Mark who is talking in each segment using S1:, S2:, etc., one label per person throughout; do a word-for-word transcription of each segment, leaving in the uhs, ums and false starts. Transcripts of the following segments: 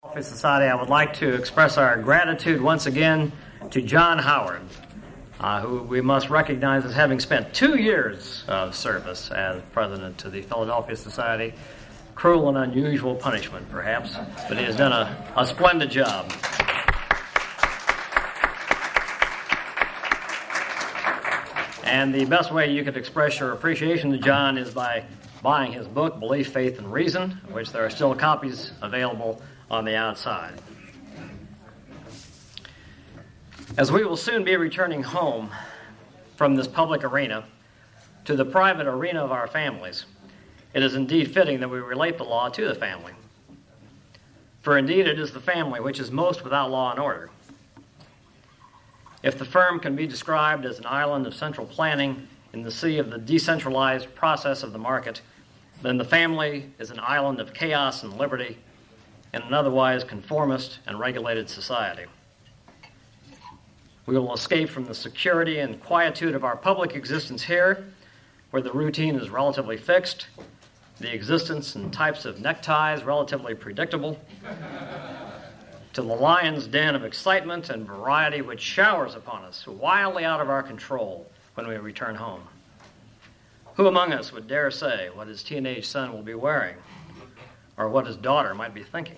S1: Office Society, I would like to express our gratitude once again to John Howard, uh, who we must recognize as having spent two years of service as president to the Philadelphia Society. Cruel and unusual punishment, perhaps, but he has done a, a splendid job. And the best way you could express your appreciation to John is by buying his book, Belief, Faith, and Reason, of which there are still copies available on the outside. As we will soon be returning home from this public arena to the private arena of our families, it is indeed fitting that we relate the law to the family. For indeed it is the family which is most without law and order. If the firm can be described as an island of central planning in the sea of the decentralized process of the market, then the family is an island of chaos and liberty in an otherwise conformist and regulated society. We will escape from the security and quietude of our public existence here, where the routine is relatively fixed, the existence and types of neckties relatively predictable, to the lion's den of excitement and variety which showers upon us, wildly out of our control when we return home. Who among us would dare say what his teenage son will be wearing, or what his daughter might be thinking?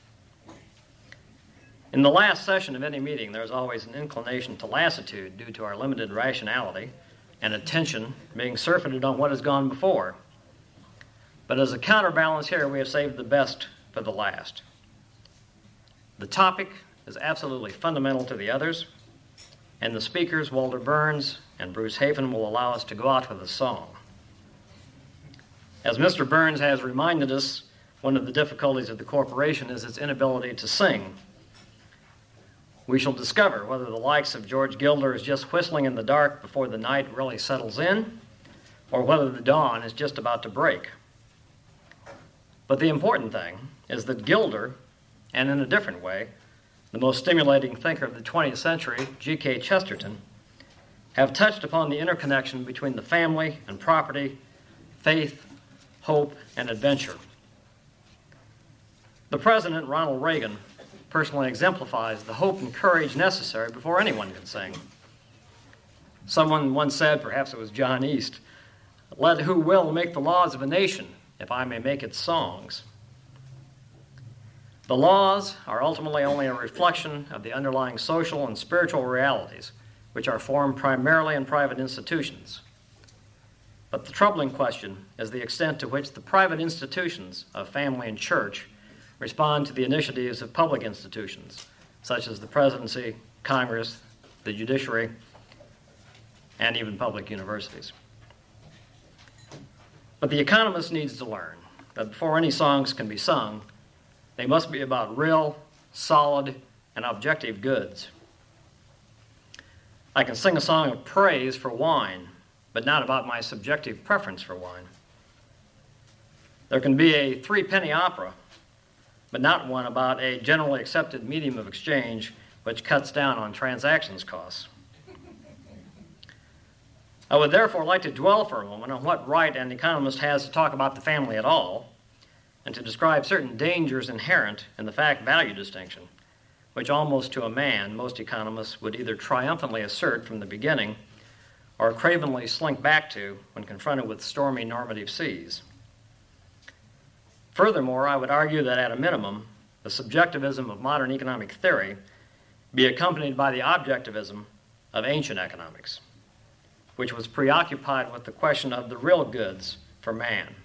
S1: In the last session of any meeting, there is always an inclination to lassitude due to our limited rationality and attention being surfeited on what has gone before. But as a counterbalance here, we have saved the best for the last. The topic is absolutely fundamental to the others, and the speakers, Walter Burns and Bruce Hafen, will allow us to go out with a song. As Mister Burns has reminded us, one of the difficulties of the corporation is its inability to sing. We shall discover whether the likes of George Gilder is just whistling in the dark before the night really settles in, or whether the dawn is just about to break. But the important thing is that Gilder, and in a different way, the most stimulating thinker of the twentieth century, G K Chesterton, have touched upon the interconnection between the family and property, faith, hope, and adventure. The President, Ronald Reagan, personally exemplifies the hope and courage necessary before anyone can sing. Someone once said, perhaps it was John East, "Let who will make the laws of a nation, if I may make its songs." The laws are ultimately only a reflection of the underlying social and spiritual realities, which are formed primarily in private institutions. But the troubling question is the extent to which the private institutions of family and church respond to the initiatives of public institutions, such as the presidency, Congress, the judiciary, and even public universities. But the economist needs to learn that before any songs can be sung, they must be about real, solid, and objective goods. I can sing a song of praise for wine, but not about my subjective preference for wine. There can be a three-penny opera, but not one about a generally accepted medium of exchange which cuts down on transactions costs. I would therefore like to dwell for a moment on what right an economist has to talk about the family at all, and to describe certain dangers inherent in the fact-value distinction, which almost to a man most economists would either triumphantly assert from the beginning or cravenly slink back to when confronted with stormy normative seas. Furthermore, I would argue that at a minimum, the subjectivism of modern economic theory be accompanied by the objectivism of ancient economics, which was preoccupied with the question of the real goods for man.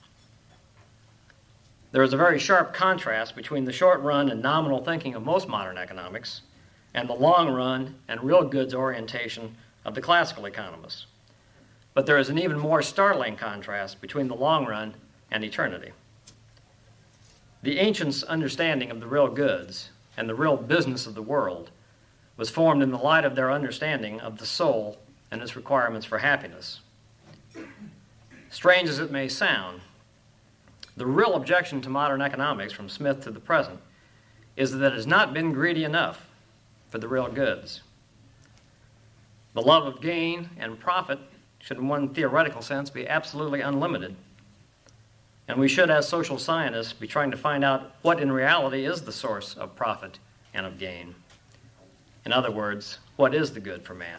S1: There is a very sharp contrast between the short-run and nominal thinking of most modern economics and the long-run and real goods orientation of the classical economists. But there is an even more startling contrast between the long run and eternity. The ancients' understanding of the real goods and the real business of the world was formed in the light of their understanding of the soul and its requirements for happiness. Strange as it may sound, the real objection to modern economics from Smith to the present is that it has not been greedy enough for the real goods. The love of gain and profit should in one theoretical sense be absolutely unlimited. And we should, as social scientists, be trying to find out what in reality is the source of profit and of gain. In other words, what is the good for man?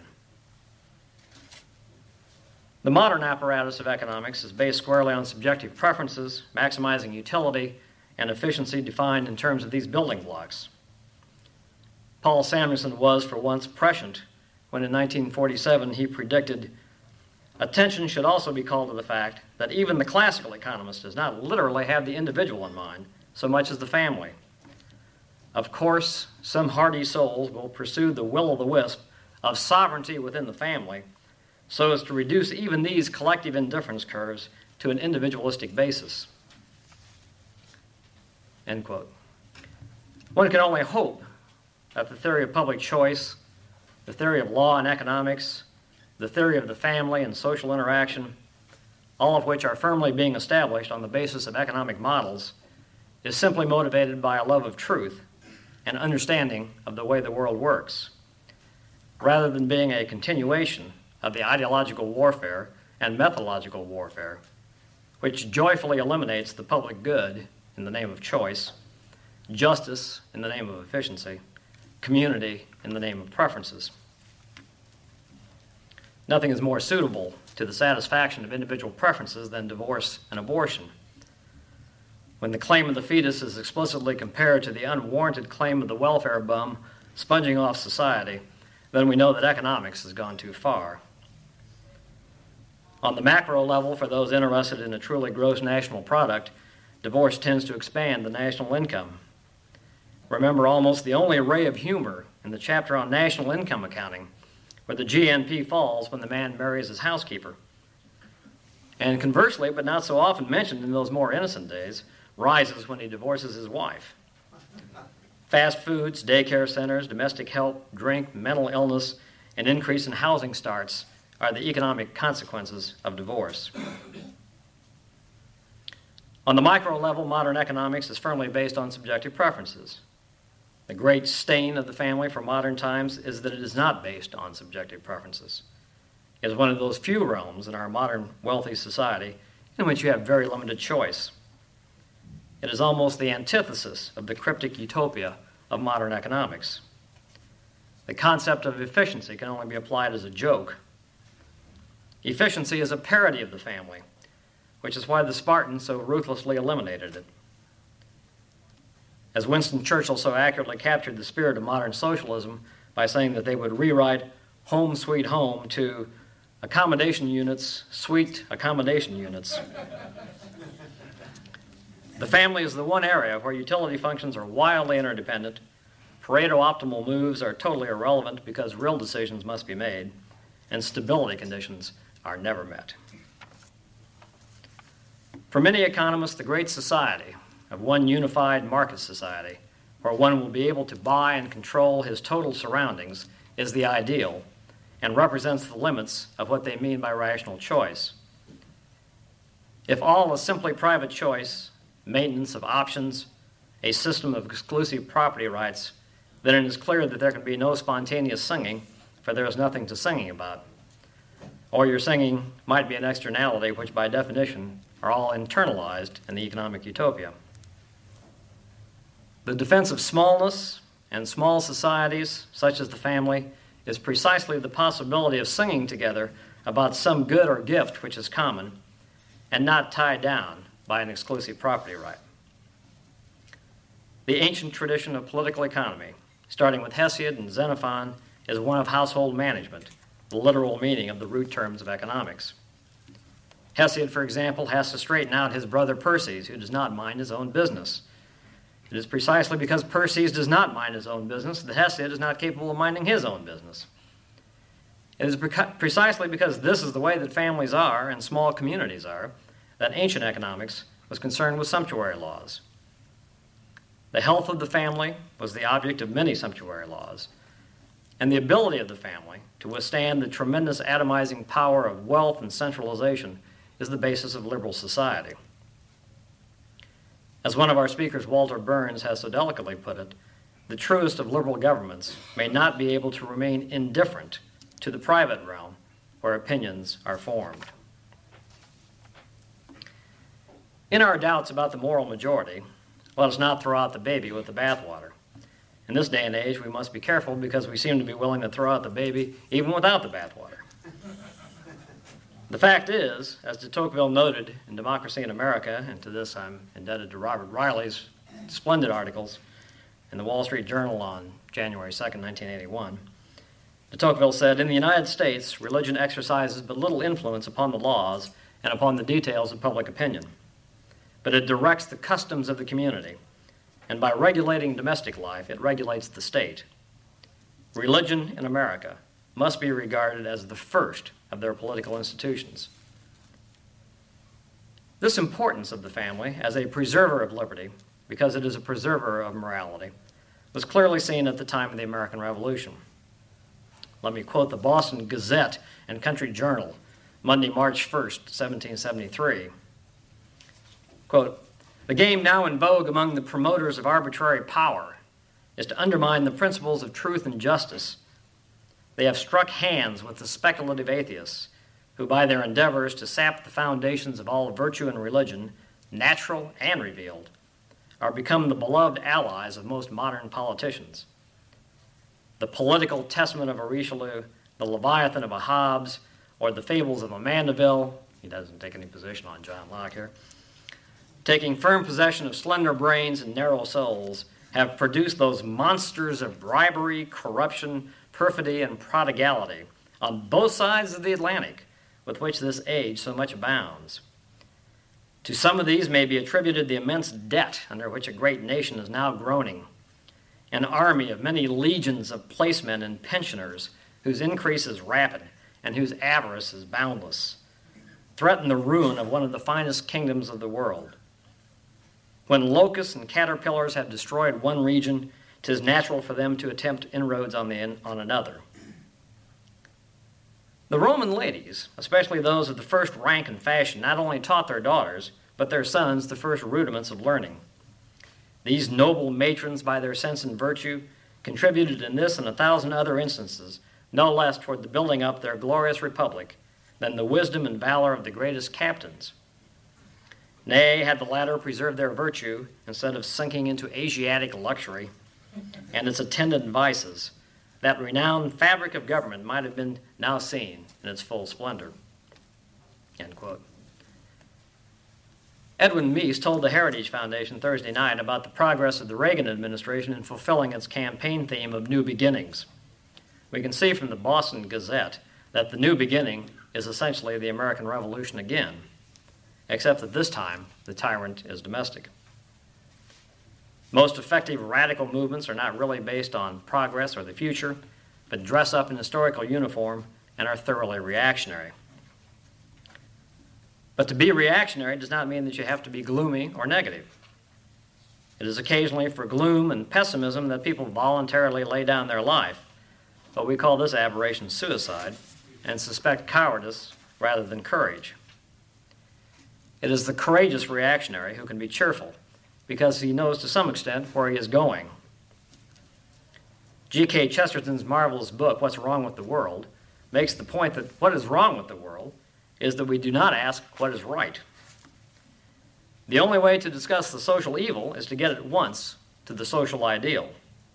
S1: The modern apparatus of economics is based squarely on subjective preferences, maximizing utility and efficiency defined in terms of these building blocks. Paul Samuelson was, for once, prescient when in nineteen forty-seven he predicted, "Attention should also be called to the fact that even the classical economist does not literally have the individual in mind so much as the family. Of course, some hardy souls will pursue the will-o'-the-wisp of sovereignty within the family so as to reduce even these collective indifference curves to an individualistic basis." End quote. One can only hope that the theory of public choice, the theory of law and economics, the theory of the family and social interaction, all of which are firmly being established on the basis of economic models, is simply motivated by a love of truth and understanding of the way the world works, rather than being a continuation of the ideological warfare and methodological warfare, which joyfully eliminates the public good in the name of choice, justice in the name of efficiency, community in the name of preferences. Nothing is more suitable to the satisfaction of individual preferences than divorce and abortion. When the claim of the fetus is explicitly compared to the unwarranted claim of the welfare bum sponging off society, then we know that economics has gone too far. On the macro level, for those interested in a truly gross national product, divorce tends to expand the national income. Remember almost the only ray of humor in the chapter on national income accounting, where the G N P falls when the man marries his housekeeper. And conversely, but not so often mentioned in those more innocent days, rises when he divorces his wife. Fast foods, daycare centers, domestic help, drink, mental illness, and increase in housing starts are the economic consequences of divorce. On the micro level, modern economics is firmly based on subjective preferences. The great stain of the family for modern times is that it is not based on subjective preferences. It is one of those few realms in our modern wealthy society in which you have very limited choice. It is almost the antithesis of the cryptic utopia of modern economics. The concept of efficiency can only be applied as a joke. Efficiency is a parody of the family, which is why the Spartans so ruthlessly eliminated it. As Winston Churchill so accurately captured the spirit of modern socialism by saying that they would rewrite "home sweet home" to "accommodation units, sweet accommodation units." The family is the one area where utility functions are wildly interdependent, Pareto optimal moves are totally irrelevant because real decisions must be made, and stability conditions are never met. For many economists, the great society of one unified market society, where one will be able to buy and control his total surroundings, is the ideal and represents the limits of what they mean by rational choice. If all is simply private choice, maintenance of options, a system of exclusive property rights, then it is clear that there can be no spontaneous singing, for there is nothing to singing about. Or your singing might be an externality which by definition are all internalized in the economic utopia. The defense of smallness and small societies, such as the family, is precisely the possibility of singing together about some good or gift which is common and not tied down by an exclusive property right. The ancient tradition of political economy, starting with Hesiod and Xenophon, is one of household management, the literal meaning of the root terms of economics. Hesiod, for example, has to straighten out his brother Perses, who does not mind his own business. It is precisely because Perses does not mind his own business that Hesiod is not capable of minding his own business. It is pre- precisely because this is the way that families are and small communities are that ancient economics was concerned with sumptuary laws. The health of the family was the object of many sumptuary laws, and the ability of the family to withstand the tremendous atomizing power of wealth and centralization is the basis of liberal society. As one of our speakers, Walter Burns, has so delicately put it, the truest of liberal governments may not be able to remain indifferent to the private realm where opinions are formed. In our doubts about the moral majority, let us not throw out the baby with the bathwater. In this day and age, we must be careful because we seem to be willing to throw out the baby even without the bathwater. The fact is, as de Tocqueville noted in Democracy in America, and to this I'm indebted to Robert Riley's splendid articles in the Wall Street Journal on January second, nineteen eighty-one, de Tocqueville said, "In the United States, religion exercises but little influence upon the laws and upon the details of public opinion, but it directs the customs of the community, and by regulating domestic life, it regulates the state. Religion in America must be regarded as the first of their political institutions." This importance of the family as a preserver of liberty, because it is a preserver of morality, was clearly seen at the time of the American Revolution. Let me quote the Boston Gazette and Country Journal, Monday, March first, seventeen seventy-three. Quote, "The game now in vogue among the promoters of arbitrary power is to undermine the principles of truth and justice. They have struck hands with the speculative atheists, who by their endeavors to sap the foundations of all virtue and religion, natural and revealed, are become the beloved allies of most modern politicians. The political testament of a Richelieu, the Leviathan of a Hobbes, or the fables of a Mandeville," he doesn't take any position on John Locke here, "taking firm possession of slender brains and narrow souls, have produced those monsters of bribery, corruption, perfidy, and prodigality on both sides of the Atlantic, with which this age so much abounds. To some of these may be attributed the immense debt under which a great nation is now groaning, an army of many legions of placemen and pensioners whose increase is rapid and whose avarice is boundless, threaten the ruin of one of the finest kingdoms of the world. When locusts and caterpillars have destroyed one region, 'tis natural for them to attempt inroads on, the, on another. The Roman ladies, especially those of the first rank and fashion, not only taught their daughters, but their sons the first rudiments of learning. These noble matrons, by their sense and virtue, contributed in this and a thousand other instances no less toward the building up their glorious republic than the wisdom and valor of the greatest captains. Nay, had the latter preserved their virtue instead of sinking into Asiatic luxury and its attendant vices, that renowned fabric of government might have been now seen in its full splendor." End quote. Edwin Meese told the Heritage Foundation Thursday night about the progress of the Reagan administration in fulfilling its campaign theme of new beginnings. We can see from the Boston Gazette that the new beginning is essentially the American Revolution again, except that this time the tyrant is domestic. Most effective radical movements are not really based on progress or the future, but dress up in historical uniform and are thoroughly reactionary. But to be reactionary does not mean that you have to be gloomy or negative. It is occasionally for gloom and pessimism that people voluntarily lay down their life, but we call this aberration suicide and suspect cowardice rather than courage. It is the courageous reactionary who can be cheerful because he knows to some extent where he is going. G K Chesterton's marvelous book, What's Wrong with the World, makes the point that what is wrong with the world is that we do not ask what is right. The only way to discuss the social evil is to get at once to the social ideal.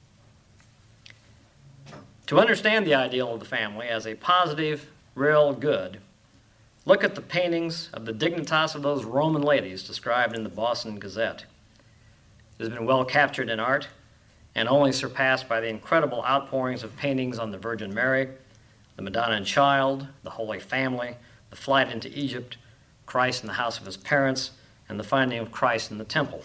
S1: To understand the ideal of the family as a positive, real good, look at the paintings of the dignitas of those Roman ladies described in the Boston Gazette. It has been well captured in art and only surpassed by the incredible outpourings of paintings on the Virgin Mary, the Madonna and Child, the Holy Family, the flight into Egypt, Christ in the house of his parents, and the finding of Christ in the temple.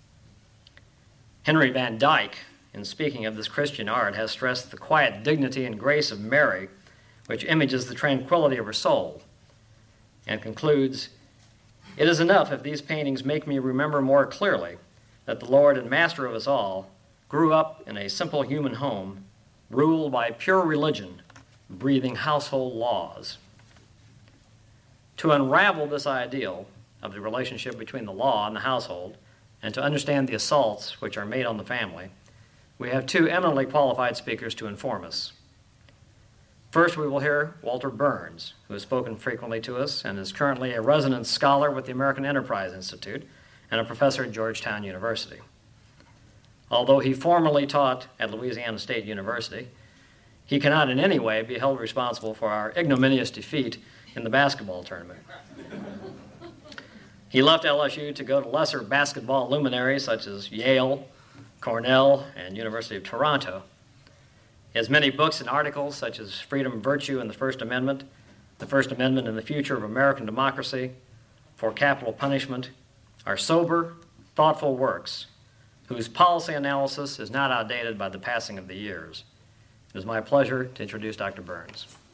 S1: Henry Van Dyke, in speaking of this Christian art, has stressed the quiet dignity and grace of Mary, which images the tranquility of her soul, and concludes, "It is enough if these paintings make me remember more clearly that the Lord and Master of us all grew up in a simple human home, ruled by pure religion, breathing household laws." To unravel this ideal of the relationship between the law and the household, and to understand the assaults which are made on the family, we have two eminently qualified speakers to inform us. First, we will hear Walter Burns, who has spoken frequently to us and is currently a resident scholar with the American Enterprise Institute and a professor at Georgetown University. Although he formerly taught at Louisiana State University, he cannot in any way be held responsible for our ignominious defeat in the basketball tournament. He left L S U to go to lesser basketball luminaries such as Yale, Cornell, and University of Toronto. He has many books and articles such as Freedom, Virtue, and the First Amendment, The First Amendment and the Future of American Democracy, For Capital Punishment, are sober, thoughtful works whose policy analysis is not outdated by the passing of the years. It is my pleasure to introduce Doctor Burns.